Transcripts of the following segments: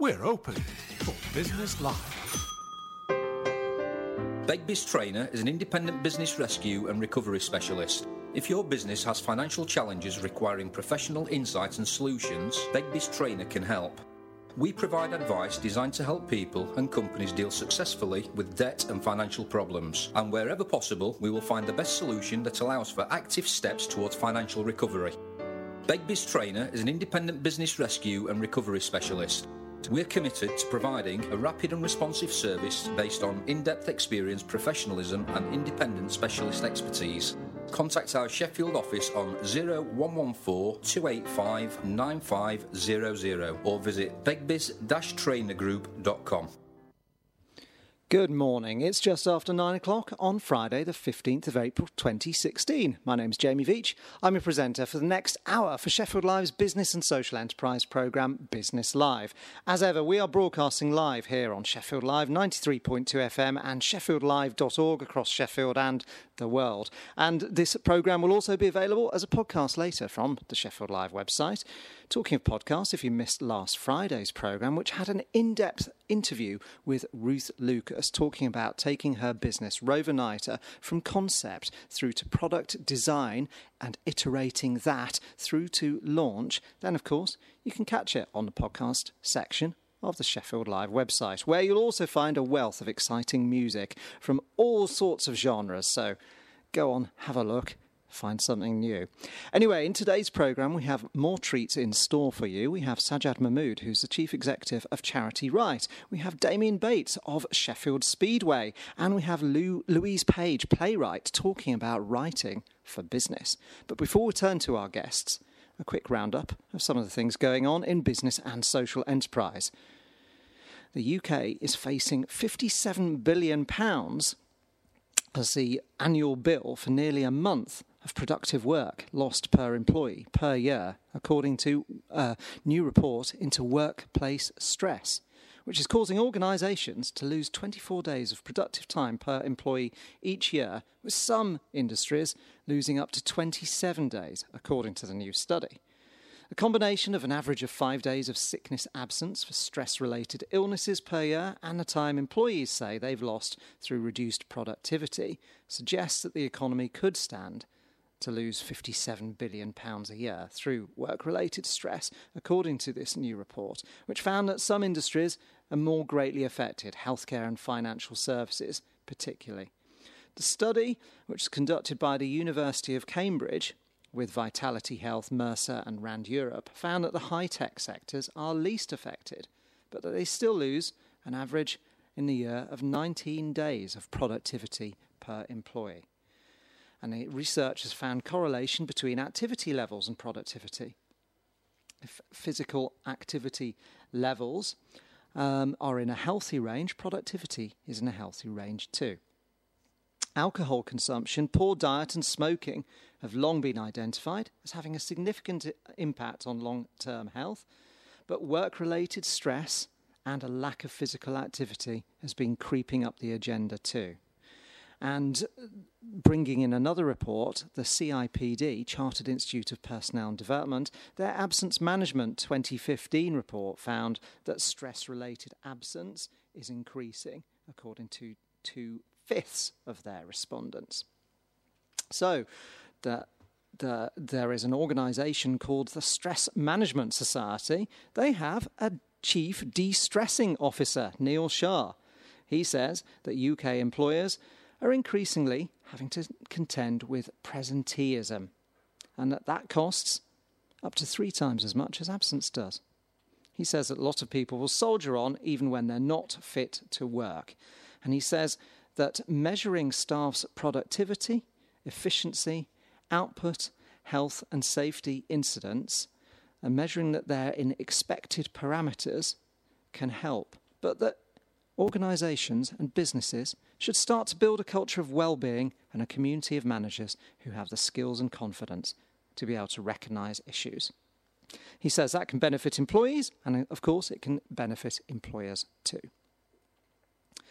We're open for Business Live. Begbie's Trainer is an independent business rescue and recovery specialist. If your business has financial challenges requiring professional insight and solutions, Begbie's Trainer can help. We provide advice designed to help people and companies deal successfully with debt and financial problems. And wherever possible, we will find the best solution that allows for active steps towards financial recovery. Begbie's Trainer is an independent business rescue and recovery specialist. We're committed to providing a rapid and responsive service based on in-depth experience, professionalism and independent specialist expertise. Contact our Sheffield office on 0114 285 9500 or visit begbies-trainergroup.com. Good morning. It's just after 9 o'clock on Friday, the 15th of April 2016. My name's Jamie Veach. I'm your presenter for the next hour for Sheffield Live's business and social enterprise programme, Business Live. As ever, we are broadcasting live here on Sheffield Live 93.2 FM and sheffieldlive.org across Sheffield and the world. And this programme will also be available as a podcast later from the Sheffield Live website. Talking of podcasts, if you missed last Friday's programme, which had an in-depth interview with Ruth Lucas talking about taking her business, Roverniter, from concept through to product design and iterating that through to launch, then of course you can catch it on the podcast section of the Sheffield Live website, where you'll also find a wealth of exciting music from all sorts of genres. So go on, have a look. Find something new. Anyway, in today's programme, we have more treats in store for you. We have Sajjad Mahmood, who's the Chief Executive of Charity Right. We have Damien Bates of Sheffield Speedway. And we have Louise Page, playwright, talking about writing for business. But before we turn to our guests, a quick roundup of some of the things going on in business and social enterprise. The UK is facing £57 billion as the annual bill for nearly a month of productive work lost per employee per year, according to a new report into workplace stress, which is causing organisations to lose 24 days of productive time per employee each year, with some industries losing up to 27 days, according to the new study. A combination of an average of 5 days of sickness absence for stress-related illnesses per year and the time employees say they've lost through reduced productivity suggests that the economy could stand to lose £57 billion a year through work-related stress, according to this new report, which found that some industries are more greatly affected, healthcare and financial services particularly. The study, which was conducted by the University of Cambridge, with Vitality Health, Mercer and Rand Europe, found that the high-tech sectors are least affected, but that they still lose an average in the year of 19 days of productivity per employee. And the research has found correlation between activity levels and productivity. If physical activity levels are in a healthy range, productivity is in a healthy range too. Alcohol consumption, poor diet and smoking have long been identified as having a significant impact on long-term health, but work-related stress and a lack of physical activity has been creeping up the agenda too. And bringing in another report, the CIPD, Chartered Institute of Personnel and Development, their Absence Management 2015 report found that stress-related absence is increasing, according to 2/5 of their respondents. So, there is an organisation called the Stress Management Society. They have a Chief De-Stressing Officer, Neil Shah. He says that UK employers are increasingly having to contend with presenteeism, and that costs up to 3 times as much as absence does. He says that a lot of people will soldier on even when they're not fit to work. And he says that measuring staff's productivity, efficiency, output, health and safety incidents, and measuring that they're in expected parameters can help, but that organisations and businesses should start to build a culture of well-being and a community of managers who have the skills and confidence to be able to recognise issues. He says that can benefit employees and, of course, it can benefit employers too.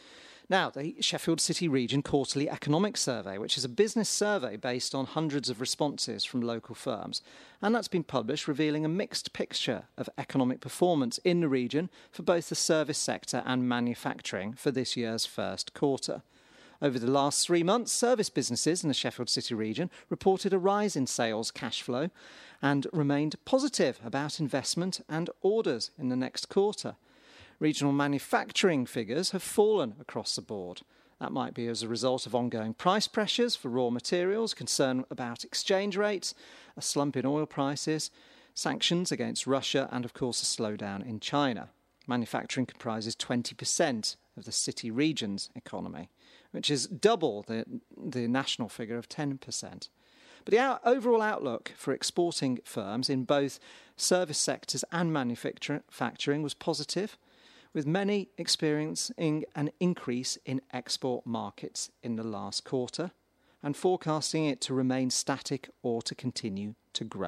Now, the Sheffield City Region Quarterly Economic Survey, which is a business survey based on hundreds of responses from local firms, and that's been published, revealing a mixed picture of economic performance in the region for both the service sector and manufacturing for this year's first quarter. Over the last 3 months, service businesses in the Sheffield City region reported a rise in sales cash flow and remained positive about investment and orders in the next quarter. Regional manufacturing figures have fallen across the board. That might be as a result of ongoing price pressures for raw materials, concern about exchange rates, a slump in oil prices, sanctions against Russia, and of course a slowdown in China. Manufacturing comprises 20% of the city region's economy, which is double the national figure of 10%. But the overall outlook for exporting firms in both service sectors and manufacturing was positive, with many experiencing an increase in export markets in the last quarter and forecasting it to remain static or to continue to grow.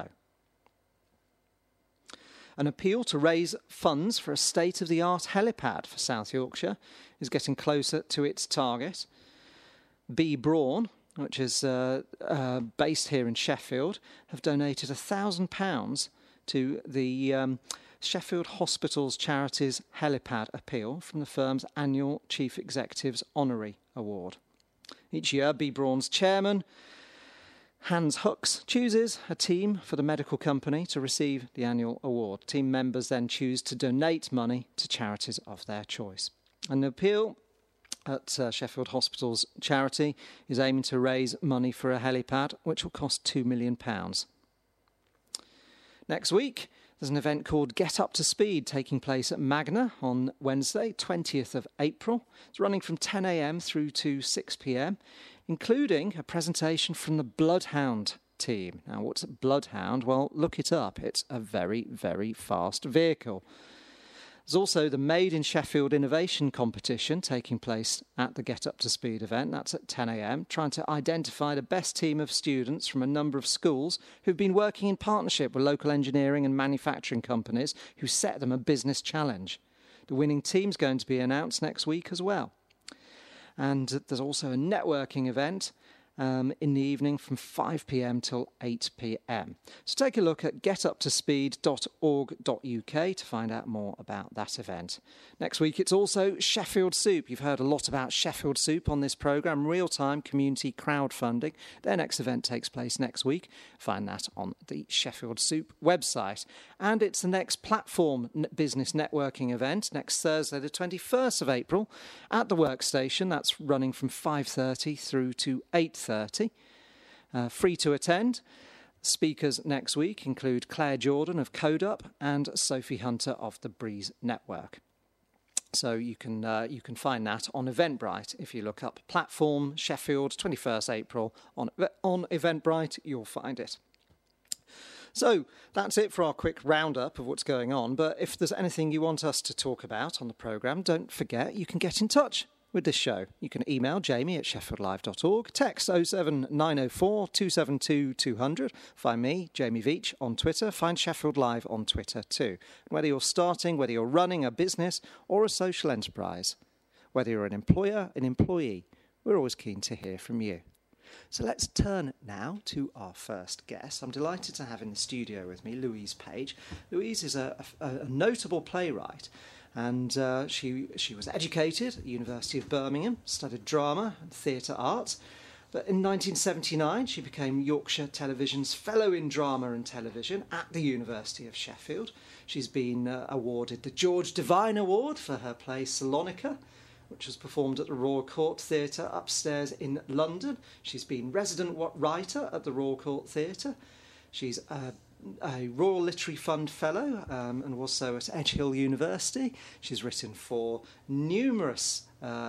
An appeal to raise funds for a state-of-the-art helipad for South Yorkshire is getting closer to its target. B. Braun, which is based here in Sheffield, have donated £1,000 to the Sheffield Hospitals Charities Helipad Appeal from the firm's annual Chief Executive's Honorary Award. Each year, B. Braun's chairman, Hans Hux, chooses a team for the medical company to receive the annual award. Team members then choose to donate money to charities of their choice. And the appeal at Sheffield Hospitals Charity is aiming to raise money for a helipad, which will cost £2 million. Next week, there's an event called Get Up to Speed taking place at Magna on Wednesday, 20th of April. It's running from 10 a.m. through to 6 p.m, including a presentation from the Bloodhound team. Now, what's a Bloodhound? Well, look it up. It's a very, very fast vehicle. There's also the Made in Sheffield Innovation Competition taking place at the Get Up to Speed event. That's at 10 a.m, trying to identify the best team of students from a number of schools who've been working in partnership with local engineering and manufacturing companies who set them a business challenge. The winning team's going to be announced next week as well. And there's also a networking event in the evening from 5 p.m. till 8 p.m. So take a look at getuptospeed.org.uk to find out more about that event. Next week, it's also Sheffield Soup. You've heard a lot about Sheffield Soup on this programme, real-time community crowdfunding. Their next event takes place next week. Find that on the Sheffield Soup website. And it's the next platform business networking event next Thursday, the 21st of April, at the Workstation. That's running from 5:30 through to 8:30. Free to attend. Speakers next week include Claire Jordan of CodeUp and Sophie Hunter of the Breeze Network. So you can find that on Eventbrite. If you look up Platform Sheffield 21st April on Eventbrite, you'll find it. So that's it for our quick roundup of what's going on. But if there's anything you want us to talk about on the programme, don't forget you can get in touch with this show. You can email jamie@sheffieldlive.org, text 07904 272 200, find me, Jamie Veach, on Twitter, find Sheffield Live on Twitter too. Whether you're starting, whether you're running a business or a social enterprise, whether you're an employer, an employee, we're always keen to hear from you. So let's turn now to our first guest. I'm delighted to have in the studio with me Louise Page. Louise is a notable playwright. And she was educated at the University of Birmingham, studied drama and theatre arts. But in 1979, she became Yorkshire Television's Fellow in Drama and Television at the University of Sheffield. She's been awarded the George Devine Award for her play Salonika, which was performed at the Royal Court Theatre upstairs in London. She's been resident writer at the Royal Court Theatre. She's a Royal Literary Fund Fellow and also at Edge Hill University. She's written for numerous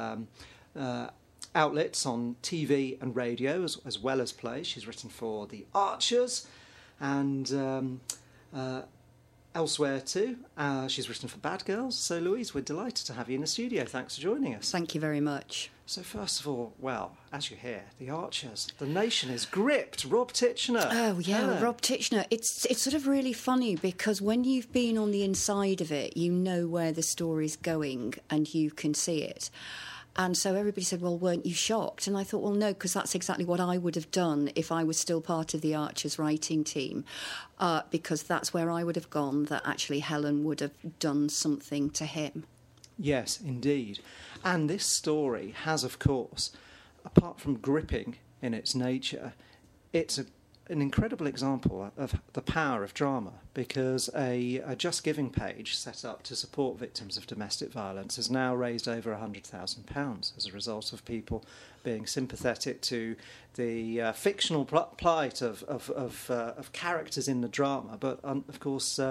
outlets on TV and radio as well as plays. She's written for The Archers and elsewhere too. She's written for Bad Girls. So Louise, we're delighted to have you in the studio. Thanks for joining us. Thank you very much. So first of all, well, as you hear, The Archers, the nation is gripped. Rob Titchener. Oh, yeah, Rob Titchener. It's sort of really funny because when you've been on the inside of it, you know where the story's going and you can see it. And so everybody said, well, weren't you shocked? And I thought, well, no, because that's exactly what I would have done if I was still part of the Archers writing team, because that's where I would have gone, that actually Helen would have done something to him. Yes, indeed. And this story has, of course, apart from gripping in its nature, it's an incredible example of the power of drama, because a Just Giving page set up to support victims of domestic violence has now raised over £100,000 as a result of people being sympathetic to the fictional plight of characters in the drama, but of course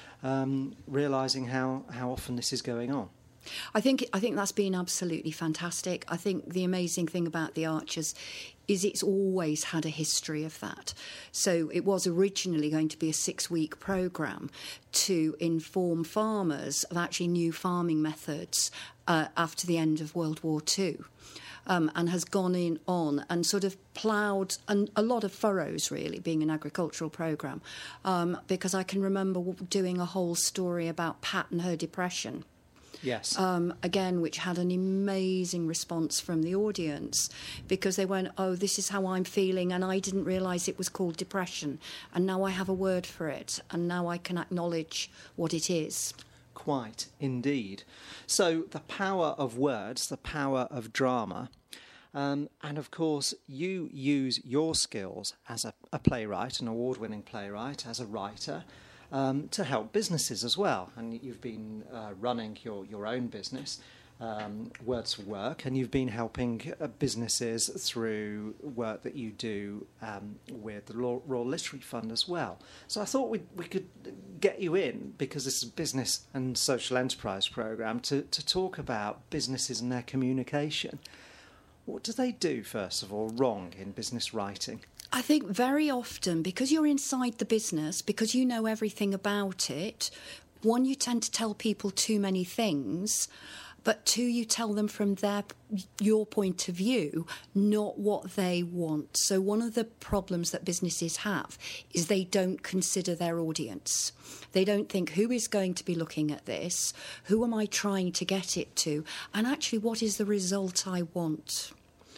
realising how often this is going on. I think that's been absolutely fantastic. I think the amazing thing about the Archers is it's always had a history of that. So it was originally going to be a 6-week programme to inform farmers of actually new farming methods after the end of World War II. And has gone on and sort of ploughed a lot of furrows, really, being an agricultural programme, because I can remember doing a whole story about Pat and her depression. Yes. Again, which had an amazing response from the audience, because they went, oh, this is how I'm feeling, and I didn't realise it was called depression, and now I have a word for it, and now I can acknowledge what it is. Quite, indeed. So the power of words, the power of drama, and of course you use your skills as a playwright, an award-winning playwright, as a writer, to help businesses as well. And you've been running your own business, Words for Work, and you've been helping businesses through work that you do with the Royal Literary Fund as well. So I thought we could get you in, because this is a business and social enterprise programme, to talk about businesses and their communication. What do they do, first of all, wrong in business writing? I think very often, because you're inside the business, because you know everything about it, one, you tend to tell people too many things, but two, you tell them from your point of view, not what they want. So one of the problems that businesses have is they don't consider their audience. They don't think, who is going to be looking at this? Who am I trying to get it to? And actually, what is the result I want?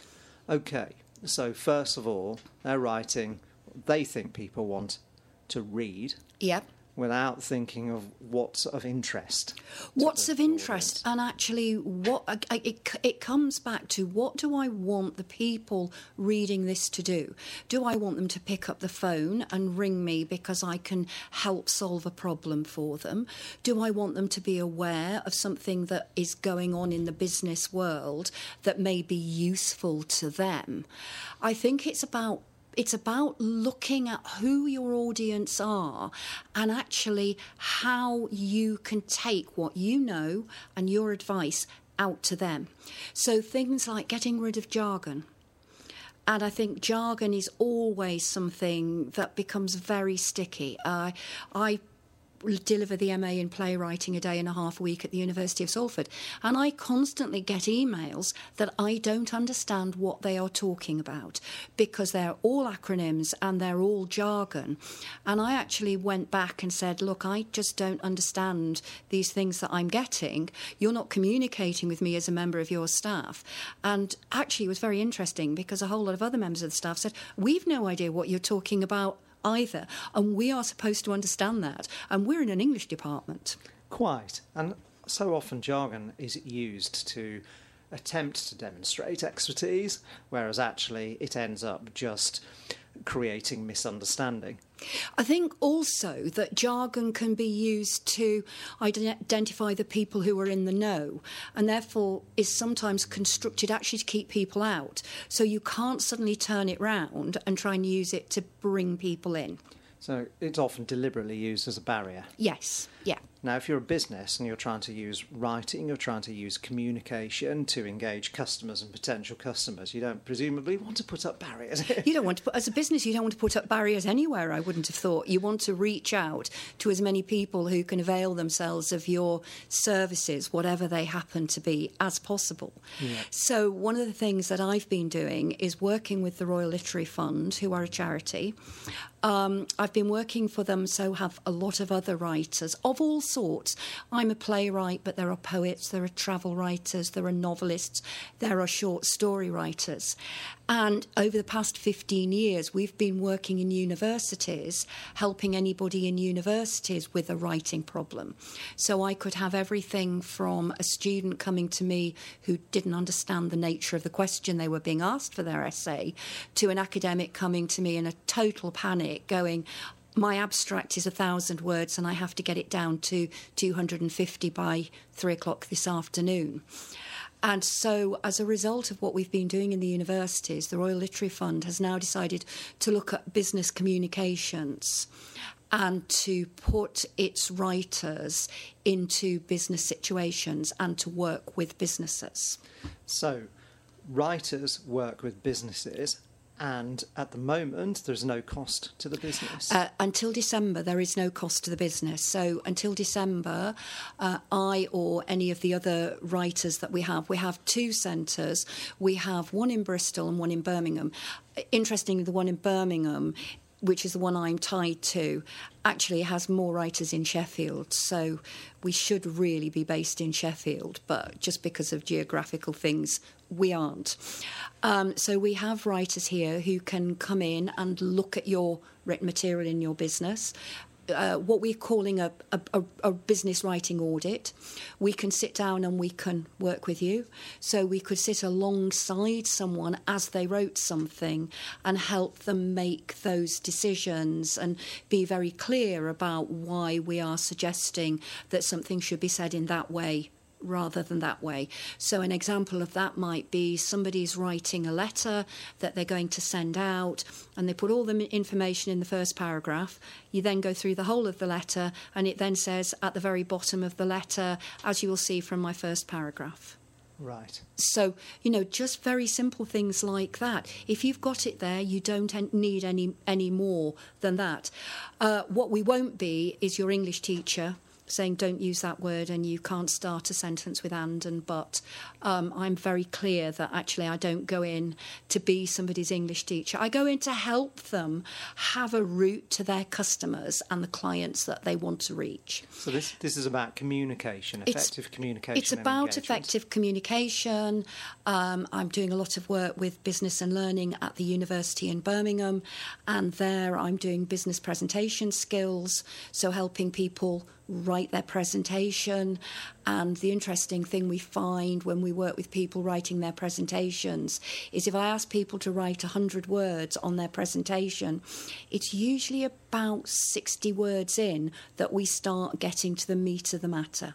OK, so first of all, they're writing what they think people want to read. Yep. Without thinking of what's of interest. What's of interest, and actually it comes back to, what do I want the people reading this to do? Do I want them to pick up the phone and ring me because I can help solve a problem for them? Do I want them to be aware of something that is going on in the business world that may be useful to them? I think it's about looking at who your audience are, and actually how you can take what you know and your advice out to them. So things like getting rid of jargon. And I think jargon is always something that becomes very sticky. I deliver the MA in playwriting a day and a half a week at the University of Salford, and I constantly get emails that I don't understand what they are talking about, because they're all acronyms and they're all jargon. And I actually went back and said, look, I just don't understand these things that I'm getting. You're not communicating with me as a member of your staff. And actually it was very interesting, because a whole lot of other members of the staff said, we've no idea what you're talking about either, and we are supposed to understand that, and we're in an English department. Quite. And so often jargon is used to attempt to demonstrate expertise, whereas actually it ends up just creating misunderstanding. I think also that jargon can be used to identify the people who are in the know, and therefore is sometimes constructed actually to keep people out. So you can't suddenly turn it round and try and use it to bring people in. So it's often deliberately used as a barrier. Yes, yeah. Now, if you're a business and you're trying to use writing, you're trying to use communication to engage customers and potential customers, you don't presumably want to put up barriers. You don't want to put, as a business, you don't want to put up barriers anywhere, I wouldn't have thought. You want to reach out to as many people who can avail themselves of your services, whatever they happen to be, as possible. Yeah. So one of the things that I've been doing is working with the Royal Literary Fund, who are a charity. I've been working for them, so have a lot of other writers of all sorts. I'm a playwright, but there are poets, there are travel writers, there are novelists, there are short story writers. And over the past 15 years, we've been working in universities, helping anybody in universities with a writing problem. So I could have everything from a student coming to me who didn't understand the nature of the question they were being asked for their essay, to an academic coming to me in a total panic going, my abstract is 1,000 words and I have to get it down to 250 by 3 o'clock this afternoon. And so as a result of what we've been doing in the universities, the Royal Literary Fund has now decided to look at business communications and to put its writers into business situations and to work with businesses. So writers work with businesses, and at the moment there's no cost to the business. Until December, there is no cost to the business. So until December, I or any of the other writers that we have 2 centres. We have one in Bristol and one in Birmingham. Interestingly, the one in Birmingham, which is the one I'm tied to, actually has more writers in Sheffield. So we should really be based in Sheffield, but just because of geographical things, we aren't. So we have writers here who can come in and look at your written material in your business. What we're calling a business writing audit. We can sit down and we can work with you. So we could sit alongside someone as they wrote something and help them make those decisions and be very clear about why we are suggesting that something should be said in that way rather than that way. So an example of that might be somebody's writing a letter that they're going to send out, and they put all the information in the first paragraph. You then go through the whole of the letter, and it then says at the very bottom of the letter, as you will see from my first paragraph. Right. So, just very simple things like that. If you've got it there, you don't need any more than that. What we won't be is your English teacher saying don't use that word and you can't start a sentence with and but. I'm very clear that actually I don't go in to be somebody's English teacher. I go in to help them have a route to their customers and the clients that they want to reach. So this is about communication, effective communication. It's about effective communication. I'm doing a lot of work with business and learning at the university in Birmingham, and there I'm doing business presentation skills, so helping people write their presentation. And the interesting thing we find when we work with people writing their presentations is if I ask people to write 100 words on their presentation, it's usually about 60 words in that we start getting to the meat of the matter.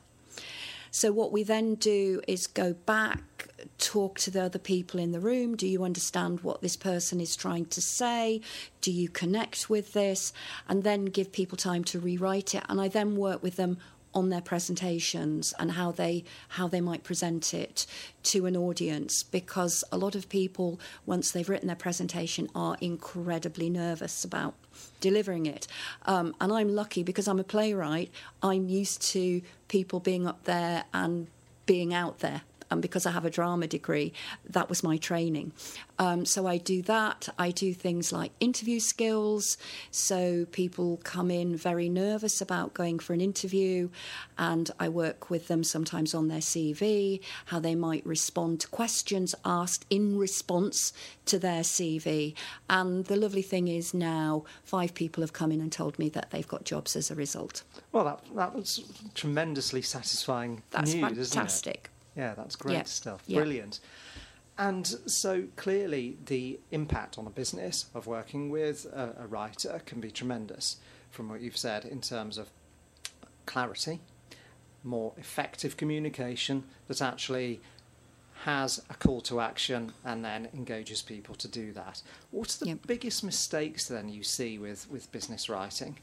So what we then do is go back, talk to the other people in the room. Do you understand what this person is trying to say? Do you connect with this? And then give people time to rewrite it. And I then work with them on their presentations and how they might present it to an audience, because a lot of people, once they've written their presentation, are incredibly nervous about delivering it. And I'm lucky because I'm a playwright. I'm used to people being up there and being out there. And because I have a drama degree, that was my training. So I do that. I do things like interview skills. So people come in very nervous about going for an interview, and I work with them sometimes on their CV, how they might respond to questions asked in response to their CV. And the lovely thing is now 5 people have come in and told me that they've got jobs as a result. Well, that was tremendously satisfying That's news, isn't it? fantastic. Yeah, that's great stuff. Yeah. Brilliant. And so clearly the impact on a business of working with a writer can be tremendous, from what you've said, in terms of clarity, more effective communication that actually has a call to action and then engages people to do that. What are the biggest mistakes then you see with business writing?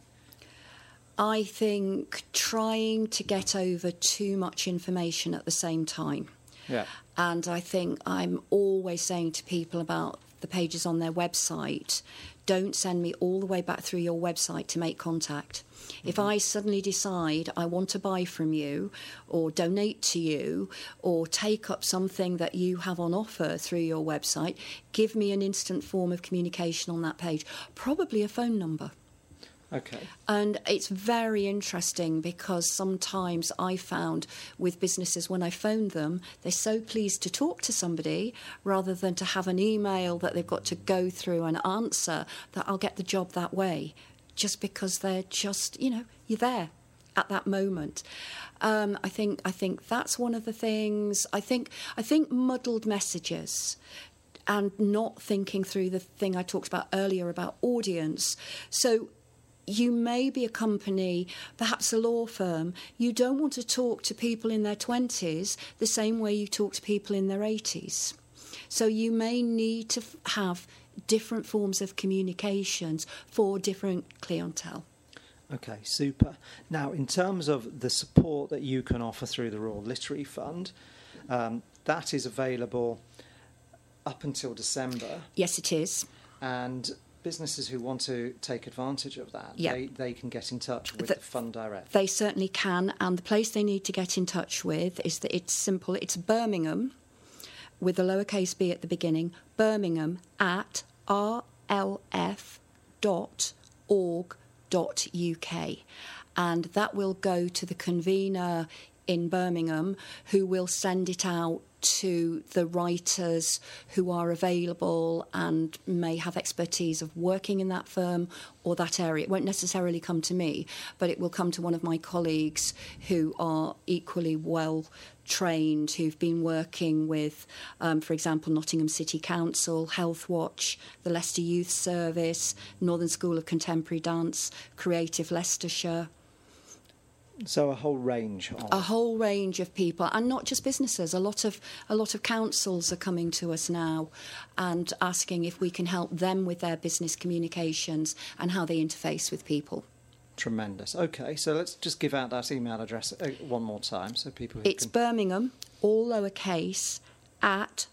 I think trying to get over too much information at the same time. Yeah. And I think I'm always saying to people about the pages on their website, don't send me all the way back through your website to make contact. Mm-hmm. If I suddenly decide I want to buy from you or donate to you or take up something that you have on offer through your website, give me an instant form of communication on that page, probably a phone number. Okay. And it's very interesting because sometimes I found with businesses when I phoned them, they're so pleased to talk to somebody rather than to have an email that they've got to go through and answer, that I'll get the job that way, just because they're just, you're there at that moment. I think that's one of the things. I think muddled messages and not thinking through the thing I talked about earlier about audience. So you may be a company, perhaps a law firm, you don't want to talk to people in their 20s the same way you talk to people in their 80s. So you may need to have different forms of communications for different clientele. Okay, super. Now, in terms of the support that you can offer through the Royal Literary Fund, that is available up until December. Yes, it is. And businesses who want to take advantage of that, they can get in touch with the fund direct. They certainly can, and the place they need to get in touch with is that it's simple. It's Birmingham, with a lowercase b at the beginning, Birmingham at rlf.org.uk, and that will go to the convener in Birmingham, who will send it out to the writers who are available and may have expertise of working in that firm or that area. It won't necessarily come to me, but it will come to one of my colleagues who are equally well trained, who've been working with, for example, Nottingham City Council, Health Watch, the Leicester Youth Service, Northern School of Contemporary Dance, Creative Leicestershire. So a whole range of people, and not just businesses. A lot of councils are coming to us now and asking if we can help them with their business communications and how they interface with people. Tremendous. Okay, so let's just give out that email address one more time so people who It's Birmingham, all lowercase, at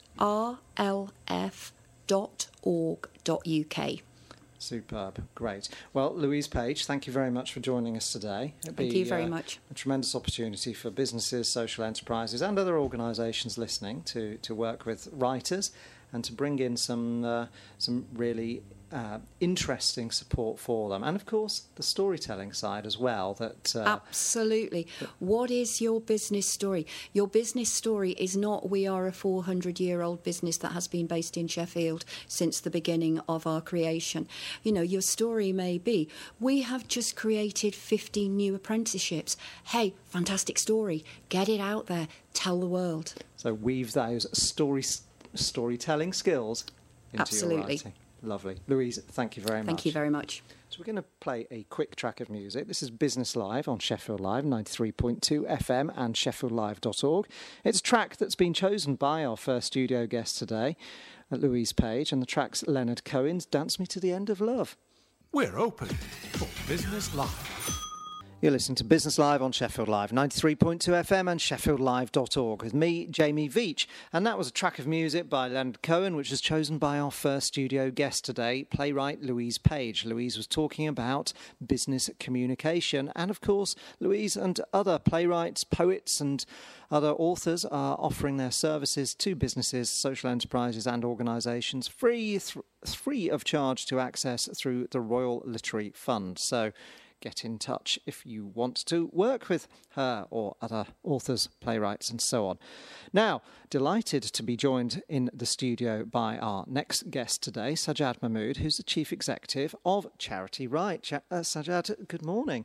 rlf.org.uk. Superb. Great. Well, Louise Page, thank you very much for joining us today. Thank you very much. A tremendous opportunity for businesses, social enterprises and other organisations listening to work with writers and to bring in some really interesting support for them. And, of course, the storytelling side as well. Absolutely. What is your business story? Your business story is not we are a 400-year-old business that has been based in Sheffield since the beginning of our creation. Your story may be, we have just created 15 new apprenticeships. Hey, fantastic story. Get it out there. Tell the world. So weave those storytelling skills into your writing. Lovely. Louise, thank you very much. Thank you very much. So we're going to play a quick track of music. This is Business Live on Sheffield Live, 93.2 FM and sheffieldlive.org. It's a track that's been chosen by our first studio guest today, Louise Page, and the track's Leonard Cohen's Dance Me to the End of Love. We're open for Business Live. You're listening to Business Live on Sheffield Live, 93.2 FM and sheffieldlive.org with me, Jamie Veach. And that was a track of music by Leonard Cohen, which was chosen by our first studio guest today, playwright Louise Page. Louise was talking about business communication. And, of course, Louise and other playwrights, poets and other authors are offering their services to businesses, social enterprises and organisations free of charge to access through the Royal Literary Fund. So get in touch if you want to work with her or other authors, playwrights and so on. Now, delighted to be joined in the studio by our next guest today, Sajjad Mahmood, who's the Chief Executive of Charity Right. Sajjad, good morning.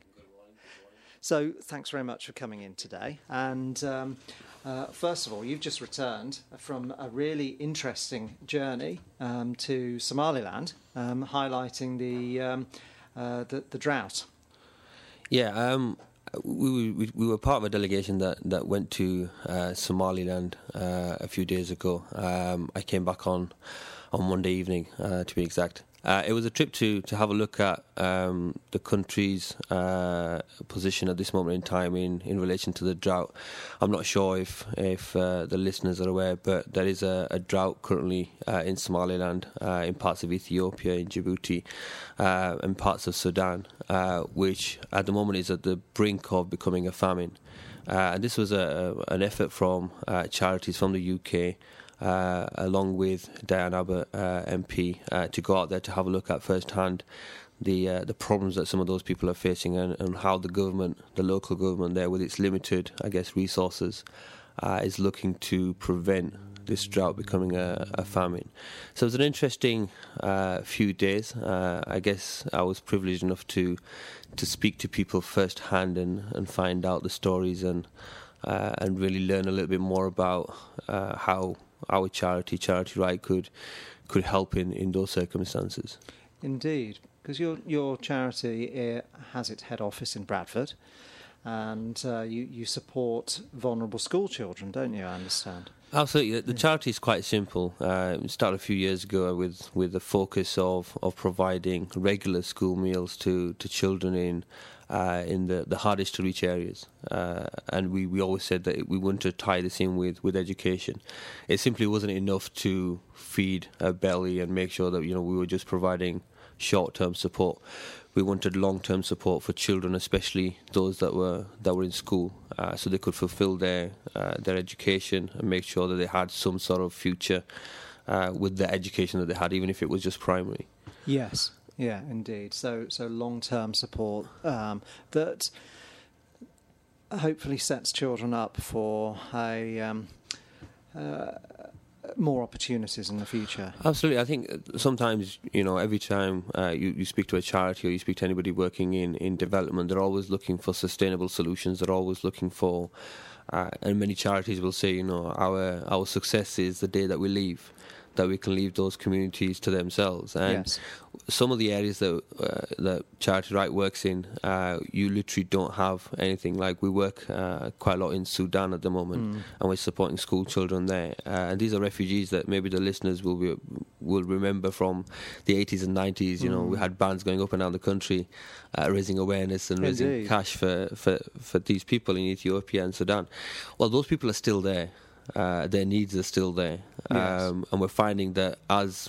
So thanks very much for coming in today. And first of all, you've just returned from a really interesting journey to Somaliland, highlighting the drought. Yeah, we were part of a delegation that went to Somaliland a few days ago. I came back on Monday evening, to be exact. It was a trip to have a look at the country's position at this moment in time in relation to the drought. I'm not sure if the listeners are aware, but there is a drought currently in Somaliland, in parts of Ethiopia, in Djibouti, and parts of Sudan, which at the moment is at the brink of becoming a famine. And this was an effort from charities from the UK, along with Diane Abbott, MP, to go out there to have a look at firsthand the problems that some of those people are facing, and how the government, the local government there, with its limited, I guess, resources, is looking to prevent this drought becoming a famine. So it was an interesting few days. I guess I was privileged enough to speak to people firsthand and find out the stories and really learn a little bit more about how our charity Right could help in those circumstances. Indeed, because your charity has its head office in Bradford, and you support vulnerable school children, don't you? I understand. Absolutely. The charity is quite simple. It started a few years ago with the focus of providing regular school meals to children in the hardest to reach areas, and we always said that we wanted to tie this in with education. It simply wasn't enough to feed a belly and make sure that we were just providing short-term support. We wanted long-term support for children, especially those that were in school, so they could fulfil their education and make sure that they had some sort of future with the education that they had, even if it was just primary. Yes, yeah, indeed. So long-term support that hopefully sets children up for more opportunities in the future. Absolutely. I think sometimes, every time you speak to a charity or you speak to anybody working in development, they're always looking for sustainable solutions. They're always looking for, and many charities will say, our success is the day that we leave, that we can leave those communities to themselves. And yes. Some of the areas that Charity Right works in, you literally don't have anything. Like, we work quite a lot in Sudan at the moment, and we're supporting school children there. And these are refugees that maybe the listeners will remember from the 80s and 90s. We had bands going up and down the country, raising awareness and raising cash for these people in Ethiopia and Sudan. Well, those people are still there. Their needs are still there. Yes. And we're finding that as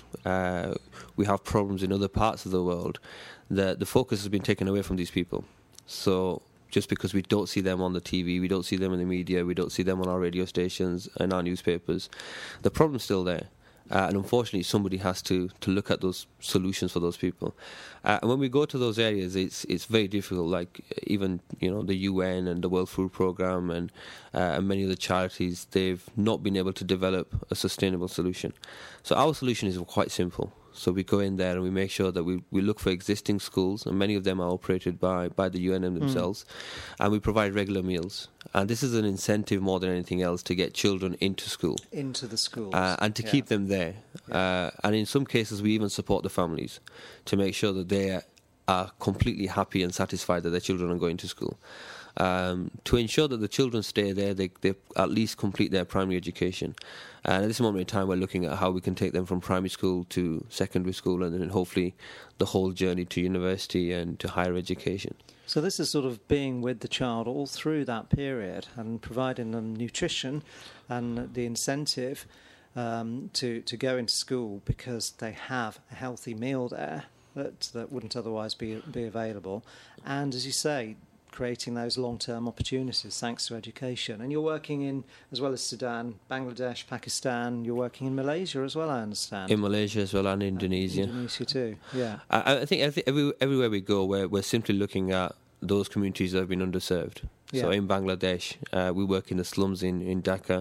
we have problems in other parts of the world, the focus has been taken away from these people. So just because we don't see them on the TV, we don't see them in the media, we don't see them on our radio stations and our newspapers, the problem's still there. And unfortunately, somebody has to look at those solutions for those people. And when we go to those areas, it's very difficult. Like, even the UN and the World Food Programme and many of the charities, they've not been able to develop a sustainable solution. So our solution is quite simple. So we go in there and we make sure that we look for existing schools, and many of them are operated by the UNM themselves, and we provide regular meals. And this is an incentive more than anything else to get children into school. Into the schools. And to keep them there. Yeah. And in some cases, we even support the families to make sure that they are completely happy and satisfied that their children are going to school. To ensure that the children stay there, they at least complete their primary education. And at this moment in time, we're looking at how we can take them from primary school to secondary school, and then hopefully the whole journey to university and to higher education. So this is sort of being with the child all through that period and providing them nutrition and the incentive to go into school because they have a healthy meal there that wouldn't otherwise be available. And as you say, creating those long-term opportunities thanks to education. And you're working in, as well as Sudan, Bangladesh, Pakistan, you're working in Malaysia as well, I understand. In Malaysia as well, and Indonesia. Indonesia too, yeah. I think everywhere we go, we're simply looking at those communities that have been underserved. Yeah. So in Bangladesh, we work in the slums in Dhaka,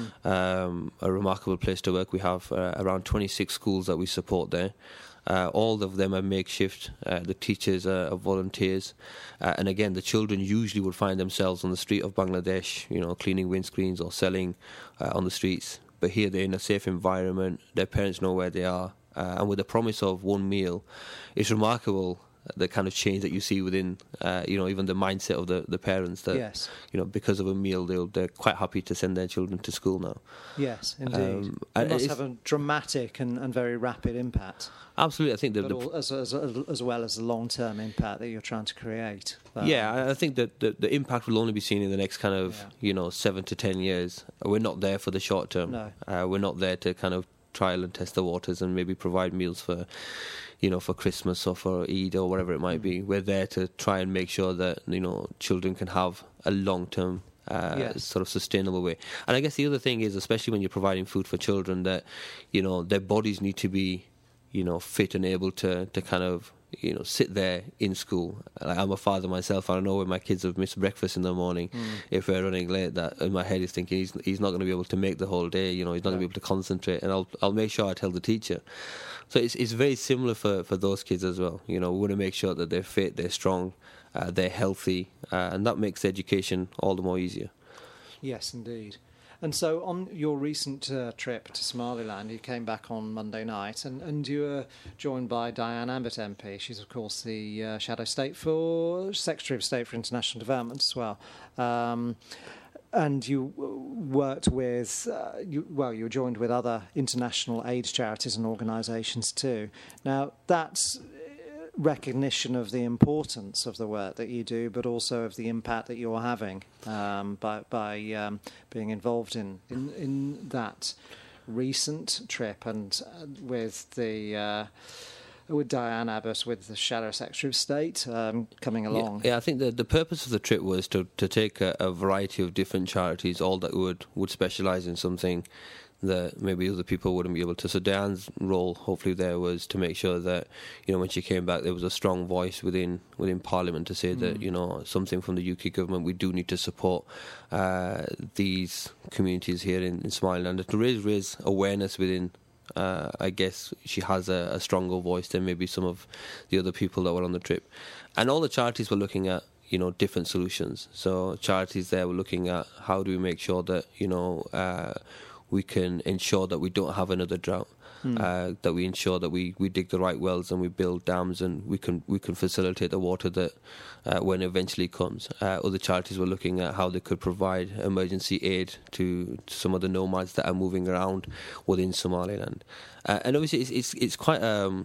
a remarkable place to work. We have around 26 schools that we support there. All of them are makeshift. The teachers are volunteers. And again, the children usually would find themselves on the street of Bangladesh, cleaning windscreens or selling on the streets. But here they're in a safe environment. Their parents know where they are. And with the promise of one meal, it's remarkable the kind of change that you see within, even the mindset of the parents. That, yes. Because of a meal, they're quite happy to send their children to school now. Yes, indeed. It must have a dramatic and very rapid impact. Absolutely, I think as well as the long-term impact that you're trying to create. I think that the impact will only be seen in the next kind of 7 to 10 years. We're not there for the short term. No. We're not there to kind of trial and test the waters and maybe provide meals for Christmas or for Eid or whatever it might be. We're there to try and make sure that children can have a long-term sort of sustainable way. And I guess the other thing is, especially when you're providing food for children, that their bodies need to be fit and able to kind of sit there in school. Like, I'm a father myself. I know when my kids have missed breakfast in the morning, if we're running late, that in my head is thinking he's not going to be able to make the whole day. He's not going to be able to concentrate, and I'll make sure I tell the teacher. So it's very similar for those kids as well. We want to make sure that they're fit, they're strong, they're healthy, and that makes education all the more easier. Yes, indeed. And so on your recent trip to Somaliland, you came back on Monday night, and you were joined by Diane Abbott MP. She's, of course, the Secretary of State for International Development as well. And you worked with, you were joined with other international aid charities and organisations too. Now, that's recognition of the importance of the work that you do, but also of the impact that you're having by being involved in that recent trip, and with Diane Abbott, with the Shadow Secretary of State coming along. Yeah, I think the purpose of the trip was to take a variety of different charities, all that would specialise in something that maybe other people wouldn't be able to. So Diane's role, hopefully, there was to make sure that, when she came back, there was a strong voice within Parliament to say that, something from the UK government, we do need to support these communities here in Somaliland, and to raise awareness within. I guess she has a stronger voice than maybe some of the other people that were on the trip. And all the charities were looking at, different solutions. So charities there were looking at how do we make sure that, we can ensure that we don't have another drought, that we ensure that we dig the right wells and we build dams, and we can facilitate the water that when it eventually comes. Other charities were looking at how they could provide emergency aid to some of the nomads that are moving around within Somaliland. And obviously it's quite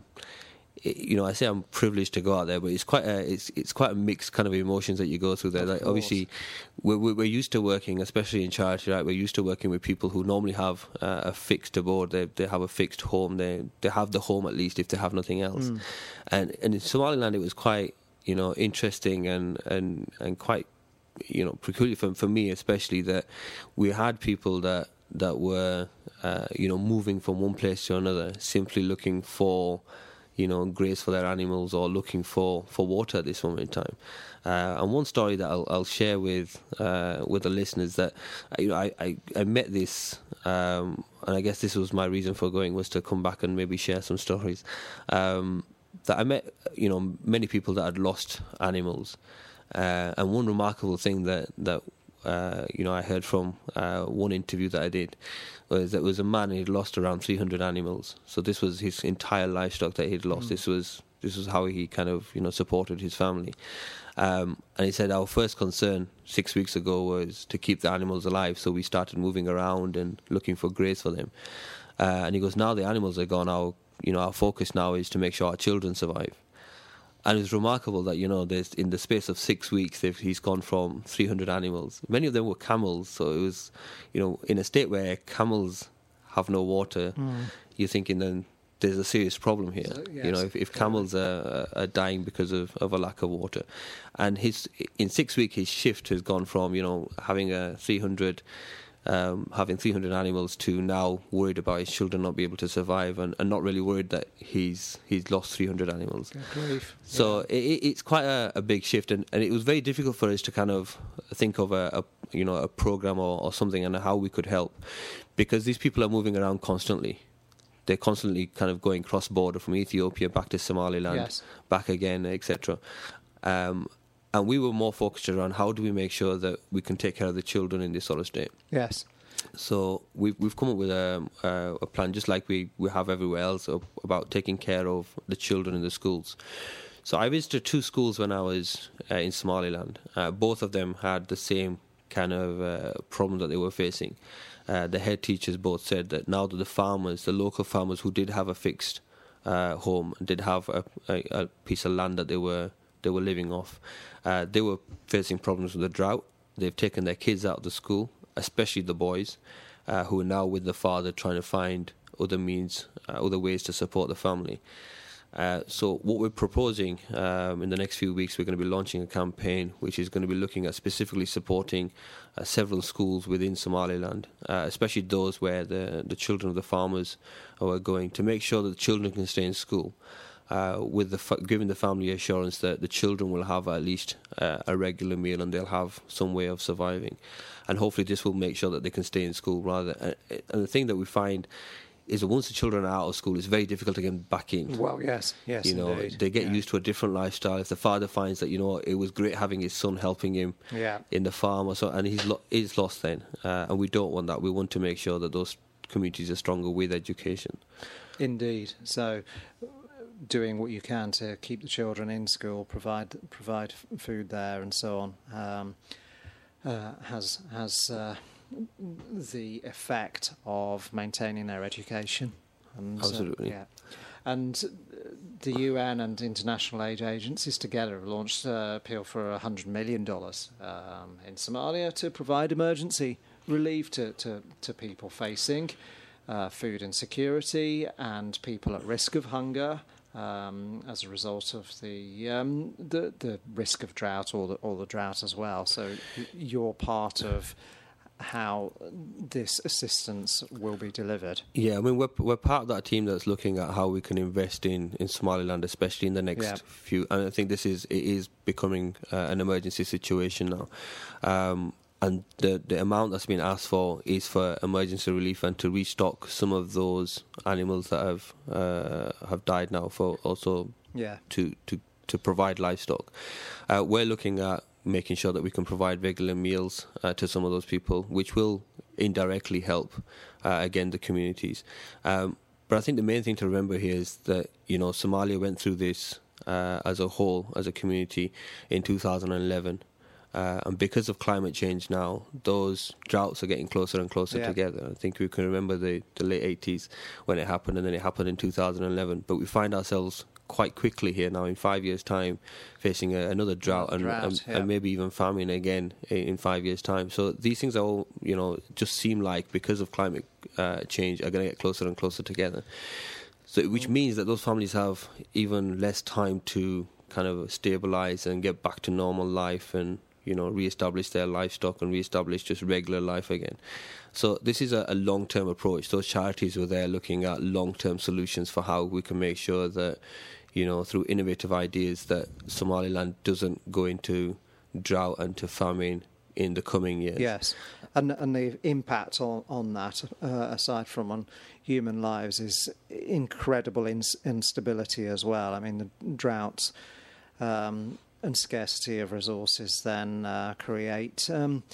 I say I'm privileged to go out there, but it's quite a mixed kind of emotions that you go through there. Like, obviously, we're used to working, especially in charity, right? We're used to working with people who normally have a fixed abode. They have a fixed home. They have the home, at least, if they have nothing else. And in Somaliland, it was quite interesting and quite peculiar for me, especially, that we had people that were moving from one place to another, simply looking for graze for their animals, or looking for water at this moment in time. And one story that I'll share with the listeners, that I met this, and I guess this was my reason for going, was to come back and maybe share some stories. That I met many people that had lost animals, and one remarkable thing that I heard from one interview that I did was that was a man who'd lost around 300 animals. So this was his entire livestock that he'd lost. This was how he kind of supported his family. And he said our first concern 6 weeks ago was to keep the animals alive. So we started moving around and looking for graze for them. And he goes, now the animals are gone. Our focus now is to make sure our children survive. And it's remarkable that, there's, in the space of 6 weeks, he's gone from 300 animals. Many of them were camels, so it was, in a state where camels have no water, you're thinking then there's a serious problem here. So, yes, if camels are dying because of a lack of water. And in 6 weeks, his shift has gone from, having 300 animals to now worried about his children not be able to survive, and not really worried that he's lost 300 animals. So it's quite a big shift, and it was very difficult for us to kind of think of a program or something and how we could help, because these people are moving around constantly. They're constantly kind of going cross-border from Ethiopia back to Somaliland, back again, etc. And we were more focused around how do we make sure that we can take care of the children in this sort of state. Yes. So we've come up with a plan, just like we have everywhere else, about taking care of the children in the schools. So I visited 2 schools when I was in Somaliland. Both of them had the same kind of problem that they were facing. The head teachers both said that now that the local farmers who did have a fixed home, did have a piece of land that they were living off, they were facing problems with the drought. They've taken their kids out of the school, especially the boys, who are now with the father trying to find other means, other ways to support the family. So what we're proposing in the next few weeks, we're going to be launching a campaign which is going to be looking at specifically supporting several schools within Somaliland, especially those where the children of the farmers are going, to make sure that the children can stay in school. with giving the family assurance that the children will have at least a regular meal and they'll have some way of surviving. And hopefully this will make sure that they can stay in school rather. And the thing that we find is that once the children are out of school, it's very difficult to get them back in. Well, yes, you know, indeed. they get used to a different lifestyle. If the father finds that, you know, it was great having his son helping him in the farm or so, and he's lost then, and we don't want that. We want to make sure that those communities are stronger with education. Indeed. So, doing what you can to keep the children in school, provide food there, and so on, has the effect of maintaining their education. And, absolutely. And the UN and international aid agencies together have launched an appeal for $100 million in Somalia to provide emergency relief to people facing food insecurity and people at risk of hunger as a result of the risk of drought or the drought as well. So you're part of how this assistance will be delivered. Yeah, I mean, we're part of that team that's looking at how we can invest in Somaliland, especially in the next few. And I think it is becoming an emergency situation now. And the amount that's been asked for is for emergency relief and to restock some of those animals that have died now, for also to provide livestock. We're looking at making sure that we can provide regular meals to some of those people, which will indirectly help, again, the communities. But I think the main thing to remember here is that, you know, Somalia went through this as a whole, as a community, in 2011. And because of climate change now, those droughts are getting closer and closer together. I think we can remember the late 80s when it happened, and then it happened in 2011. But we find ourselves quite quickly here now in 5 years' time facing another drought and maybe even famine again in 5 years' time. So these things are all, you know, just seem like, because of climate change, are going to get closer and closer together. So which means that those families have even less time to kind of stabilise and get back to normal life and, you know, re-establish their livestock and re-establish just regular life again. So this is a long-term approach. Those charities were there looking at long-term solutions for how we can make sure that, you know, through innovative ideas, that Somaliland doesn't go into drought and to famine in the coming years. Yes, and the impact on that, aside from on human lives, is incredible instability as well. I mean, the droughts and scarcity of resources then create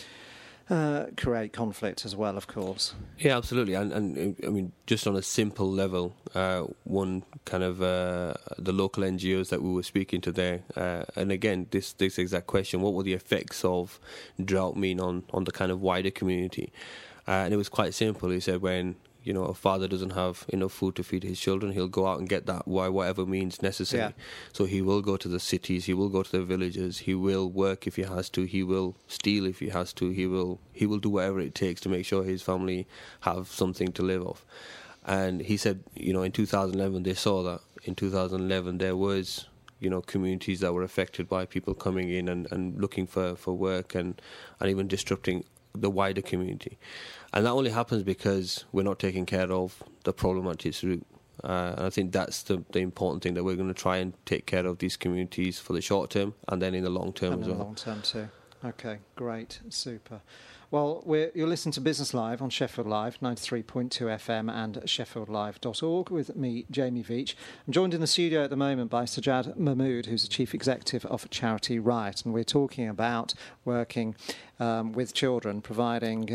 conflict as well, of course. Yeah, absolutely. And I mean, just on a simple level, one kind of the local NGOs that we were speaking to there, and again, this exact question: what will the effects of drought mean on the kind of wider community? And it was quite simple. He said, when, you know, a father doesn't have enough food to feed his children, he'll go out and get that by whatever means necessary. Yeah. So he will go to the cities, he will go to the villages, he will work if he has to, he will steal if he has to, he will do whatever it takes to make sure his family have something to live off. And he said, you know, in 2011 they saw that. In 2011 there was, you know, communities that were affected by people coming in and looking for work and even disrupting the wider community. And that only happens because we're not taking care of the problem at its root. And I think that's the important thing, that we're going to try and take care of these communities for the short term and then in the long term as well. In the long term too. Okay, great, super. Well, you're listening to Business Live on Sheffield Live, 93.2 FM and sheffieldlive.org with me, Jamie Veitch. I'm joined in the studio at the moment by Sajjad Mahmood, who's the Chief Executive of Charity Right, and we're talking about working with children, providing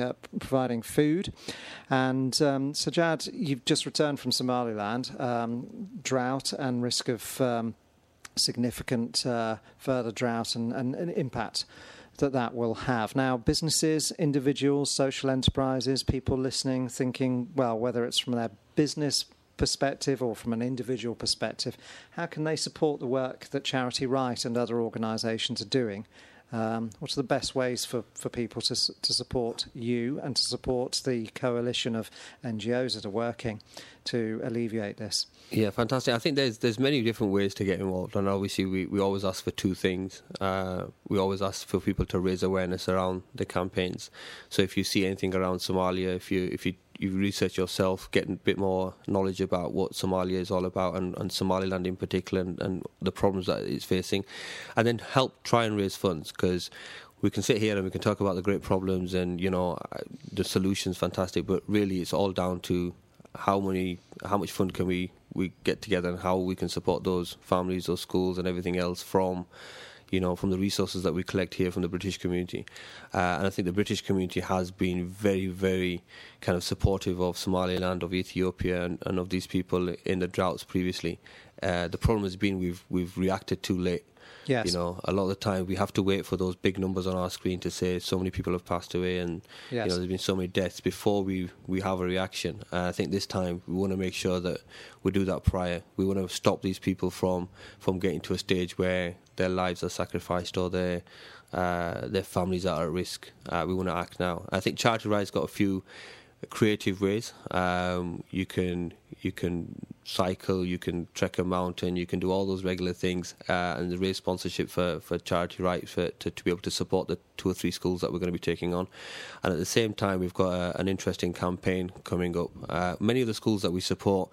food. And Sajjad, you've just returned from Somaliland, drought and risk of significant further drought and impact that will have. Now, businesses, individuals, social enterprises, people listening, thinking, well, whether it's from their business perspective or from an individual perspective, how can they support the work that Charity Right and other organisations are doing? What are the best ways for people to support you and to support the coalition of NGOs that are working to alleviate this? Yeah, fantastic. I think there's many different ways to get involved, and obviously we always ask for two things. We always ask for people to raise awareness around the campaigns. So if you see anything around Somalia, if you research yourself, get a bit more knowledge about what Somalia is all about, and Somaliland in particular, and the problems that it's facing, and then help try and raise funds, because we can sit here and we can talk about the great problems and, you know, the solutions, fantastic, but really it's all down to how much fund can we get together, and how we can support those families, those schools and everything else from the resources that we collect here from the British community. And I think the British community has been very, very kind of supportive of Somaliland, of Ethiopia, and of these people in the droughts previously. The problem has been we've reacted too late. Yes. You know, a lot of the time we have to wait for those big numbers on our screen to say so many people have passed away, and yes, you know, there's been so many deaths before we have a reaction. And I think this time we want to make sure that we do that prior. We want to stop these people from getting to a stage where their lives are sacrificed or their families are at risk. We want to act now. I think Charity Right's got a few creative ways. You can cycle, you can trek a mountain, you can do all those regular things, and raise sponsorship for Charity Right to be able to support the 2 or 3 schools that we're going to be taking on. And at the same time, we've got an interesting campaign coming up. Many of the schools that we support,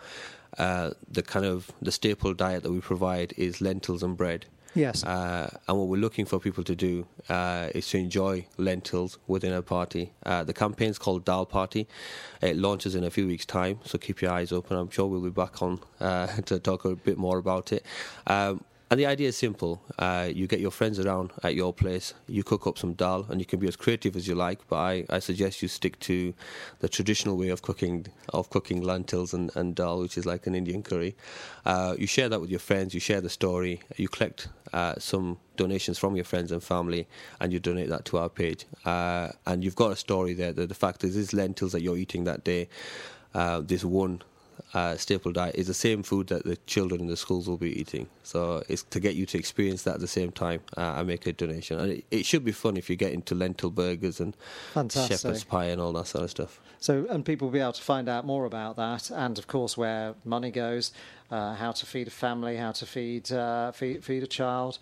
the staple diet that we provide is lentils and bread. Yes. And what we're looking for people to do is to enjoy lentils within a party. The campaign's called Dal Party. It launches in a few weeks' time, so keep your eyes open. I'm sure we'll be back on to talk a bit more about it. And the idea is simple. You get your friends around at your place, you cook up some dal, and you can be as creative as you like, but I suggest you stick to the traditional way of cooking lentils and dal, which is like an Indian curry. You share that with your friends, you share the story, you collect some donations from your friends and family, and you donate that to our page. And you've got a story there. The fact is, these lentils that you're eating that day, this one staple diet is the same food that the children in the schools will be eating. So it's to get you to experience that at the same time and make a donation. And it should be fun if you get into lentil burgers and fantastic shepherd's pie and all that sort of stuff. So, and people will be able to find out more about that, and of course where money goes, how to feed a family, how to feed a child.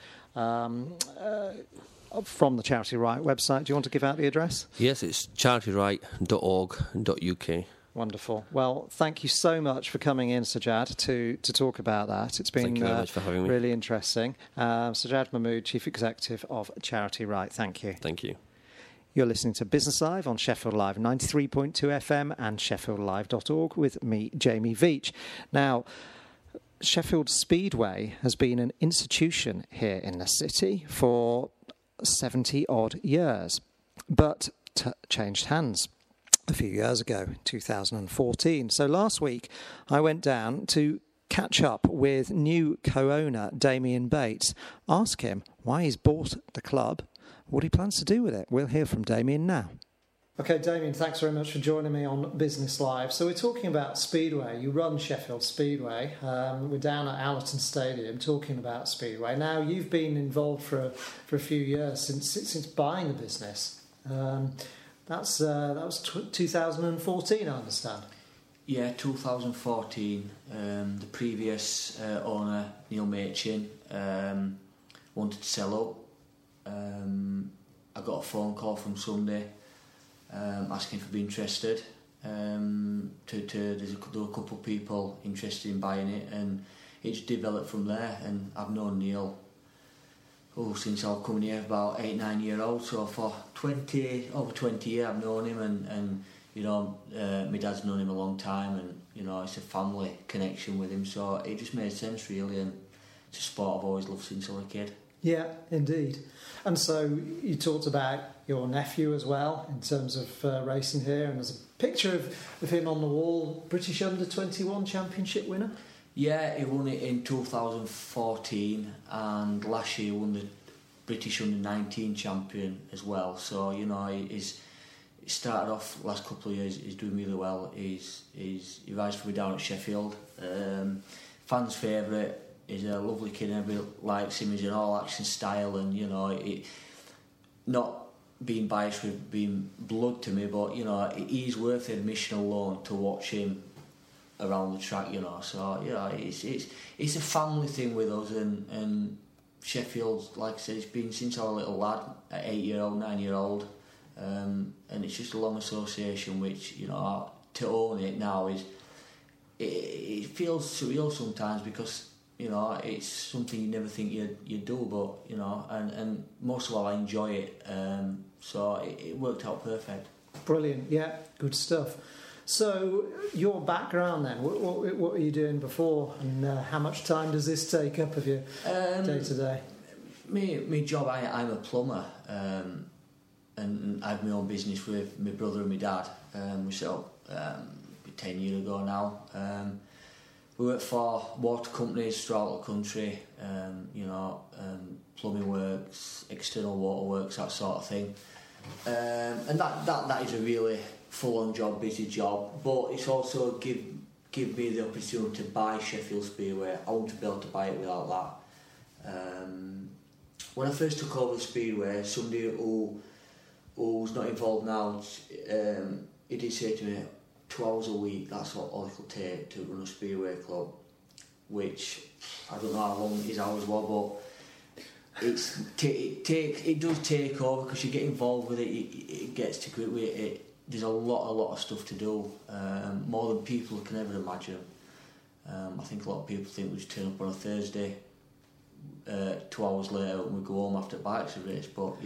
From the Charity Right website. Do you want to give out the address? Yes, it's charityright.org.uk. Wonderful. Well, thank you so much for coming in, Sajjad, to talk about that. It's been thank you very much for having me. Really interesting. Sajjad Mahmood, Chief Executive of Charity Right. Thank you. Thank you. You're listening to Business Live on Sheffield Live 93.2 FM and sheffieldlive.org with me, Jamie Veitch. Now, Sheffield Speedway has been an institution here in the city for 70-odd years, but changed hands a few years ago, 2014. So last week I went down to catch up with new co-owner Damien Bates, ask him why he's bought the club, what he plans to do with it. We'll hear from Damien now. Okay, Damien, thanks very much for joining me on Business Live. So we're talking about Speedway. You run Sheffield Speedway. We're down at Allerton Stadium talking about Speedway. Now, you've been involved for a few years since buying the business. That was 2014, I understand. Yeah, 2014. The previous owner, Neil Machin, wanted to sell up. I got a phone call from Sunday asking if I'd be interested. There were a couple of people interested in buying it, and it just developed from there. And I've known Neil since I've come here, about 8-9 years old. So for over 20 years I've known him, and my dad's known him a long time, and it's a family connection with him. So it just made sense really, and it's a sport I've always loved since I was a kid. Yeah, indeed. And so you talked about your nephew as well in terms of racing here, and there's a picture of him on the wall, British Under-21 Championship winner. Yeah, he won it in 2014, and last year he won the British Under-19 champion as well. So, he started off the last couple of years, he's doing really well. He rides for me down at Sheffield. Fans' favourite. He's a lovely kid, and everybody likes him. He's an all-action style, and not being biased with being blood to me, but he's worth the admission alone to watch him around the track. So it's a family thing with us, and Sheffield, like I said, it's been since I was a little lad, at 8-year-old, 9-year-old, and it's just a long association, which to own it now it feels surreal sometimes, because it's something you never think you'd do, but and most of all I enjoy it, so it worked out perfect. Brilliant, yeah, good stuff. So your background then, what were you doing before, and how much time does this take up of your day to day? My job, I'm a plumber, and I have my own business with my brother and my dad. We set up 10 years ago now. We work for water companies throughout the country, plumbing works, external water works, that sort of thing. And that is a really full-on job, busy job, but it's also give me the opportunity to buy Sheffield Speedway. I want to be able to buy it without that. When I first took over the Speedway, somebody who's not involved now, he did say to me, 2 hours a week, that's all it could take to run a Speedway club, which I don't know how long his hours were, but it does take over, because you get involved with it, it gets to grip with it. There's a lot of stuff to do, more than people can ever imagine. I think a lot of people think we just turn up on a Thursday, 2 hours later, and we go home after bikes race, but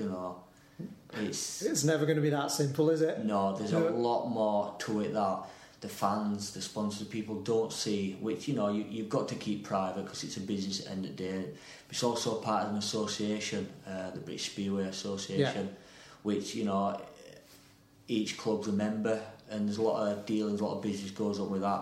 it's never going to be that simple, is it? No, there's a lot more to it that the fans, the sponsors, the people don't see, which you've got to keep private, because it's a business at the end of the day. It's also part of an association, the British Speedway Association, which each club's a member, and there's a lot of dealings, a lot of business goes on with that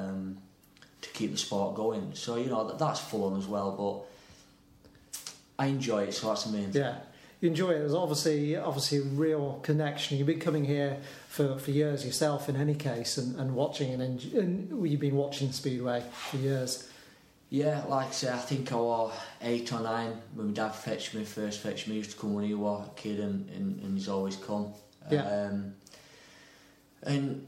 to keep the sport going. So that's full on as well, but I enjoy it, so that's the main thing. Yeah, you enjoy it. There's obviously a real connection. You've been coming here for years yourself, in any case, and watching, and you've been watching Speedway for years. Yeah, like I say, I think I was 8 or 9 when my dad first fetched me. He used to come when he was a kid, and he's always come. Yeah. And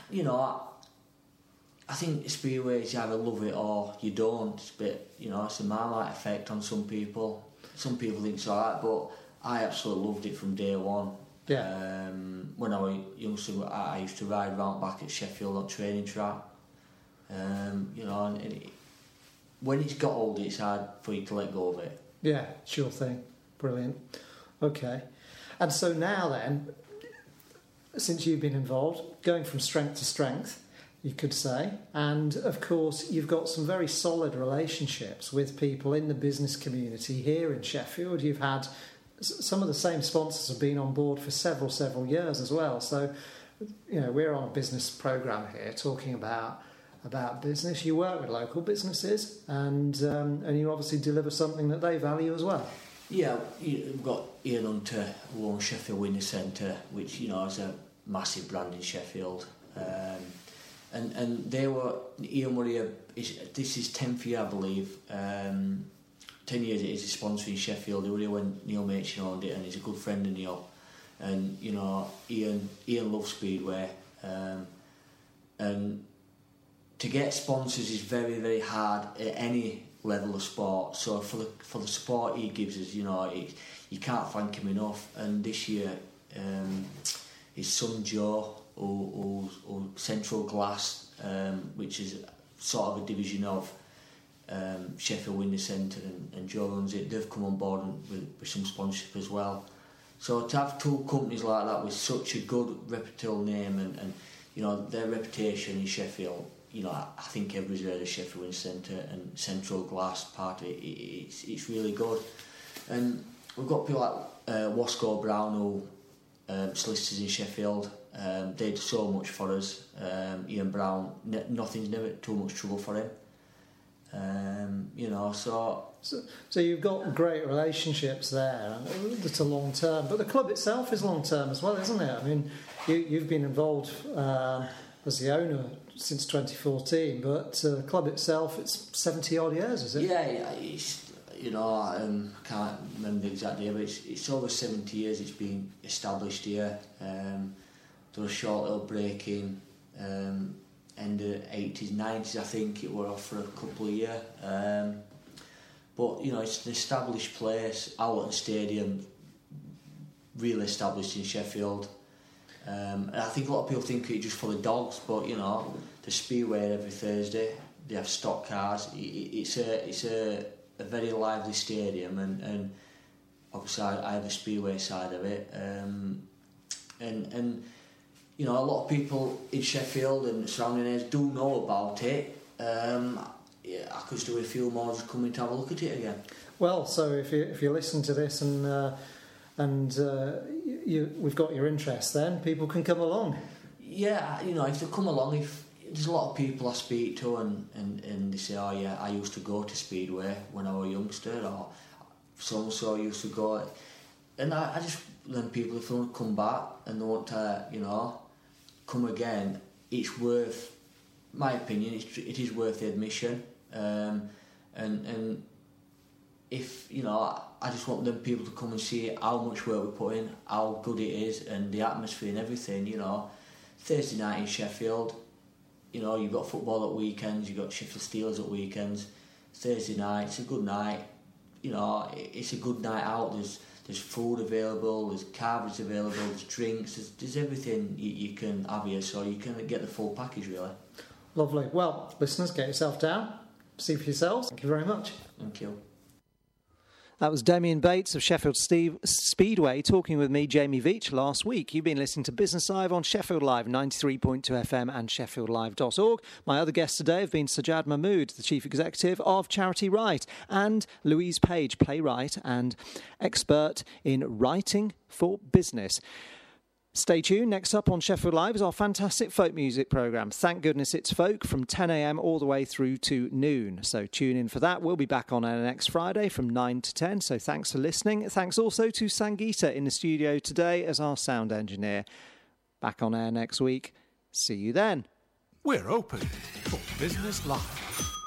I think Speedway, you either love it or you don't. But it's a Marmite effect on some people. Some people think it's alright, but I absolutely loved it from day one. Yeah. When I was youngster, I used to ride round back at Sheffield on training track. When it's got older, it's hard for you to let go of it. Yeah, sure thing. Brilliant. Okay. And so now then, since you've been involved, going from strength to strength, you could say, and of course you've got some very solid relationships with people in the business community here in Sheffield. You've had some of the same sponsors have been on board for several years as well. So, we're on a business programme here talking about business. You work with local businesses, and you obviously deliver something that they value as well. Yeah, we've got Ian Hunter, who owns Sheffield Winter Centre, which is a massive brand in Sheffield, and they were Ian were here. This is 10th year, I believe. 10 years it is a sponsor in Sheffield. He were here when Neil Machin owned it, and he's a good friend of Neil. And Ian loves Speedway, and to get sponsors is very, very hard at any level of sport. So for the support he gives us, you can't thank him enough. And this year, his son Joe, who's Central Glass, which is sort of a division of Sheffield Winter Centre, and Joe runs it. They've come on board with some sponsorship as well. So to have two companies like that with such a good reputable name and their reputation in Sheffield. I think everybody's heard of Sheffield Winter Centre and Central Glass part of it. It's really good. And we've got people like Wasco Brown, who solicitors in Sheffield. They do so much for us. Ian Brown, nothing's never too much trouble for him. So you've got great relationships there that are long term, but the club itself is long term as well, isn't it? I mean, you've been involved as the owner since 2014, but the club itself, it's 70 odd years, is it? Yeah, it's, I can't remember the exact year, but it's over 70 years it's been established here. There was a short little break in end of 80s, 90s, I think it were off for a couple of years. But it's an established place. Allerton Stadium, really established in Sheffield. And I think a lot of people think it's just for the dogs, but you know, the Speedway every Thursday, they have stock cars. It's a very lively stadium, and obviously I have the Speedway side of it. And you know, a lot of people in Sheffield and surrounding areas do know about it. I could do a few more just coming to have a look at it again. Well, so if you listen to this and we've got your interest, then people can come along. Yeah, you know, if they come along, if there's a lot of people I speak to and they say, oh yeah, I used to go to Speedway when I was a youngster, or so-and-so used to go, and I just then people, if they want to come back and they want to, you know, come again, it's worth, my opinion, it is worth the admission, and if, you know, I just want them people to come and see how much work we put in, how good it is, and the atmosphere and everything, you know. Thursday night in Sheffield, you know, you've got football at weekends, you've got Sheffield Steelers at weekends. Thursday night, it's a good night, you know, it's a good night out. There's food available, there's carvers available, there's drinks, there's everything you can have here, so you can get the full package, really. Lovely. Well, listeners, get yourself down, see for yourselves. Thank you very much. Thank you. That was Damien Bates of Sheffield Speedway talking with me, Jamie Veitch, last week. You've been listening to Business Live on Sheffield Live 93.2 FM and sheffieldlive.org. My other guests today have been Sajjad Mahmood, the Chief Executive of Charity Write, and Louise Page, playwright and expert in writing for business. Stay tuned. Next up on Sheffield Live is our fantastic folk music programme. Thank goodness it's folk, from 10 a.m. all the way through to noon. So tune in for that. We'll be back on air next Friday from 9 to 10. So thanks for listening. Thanks also to Sangeeta in the studio today as our sound engineer. Back on air next week. See you then. We're open for Business Live.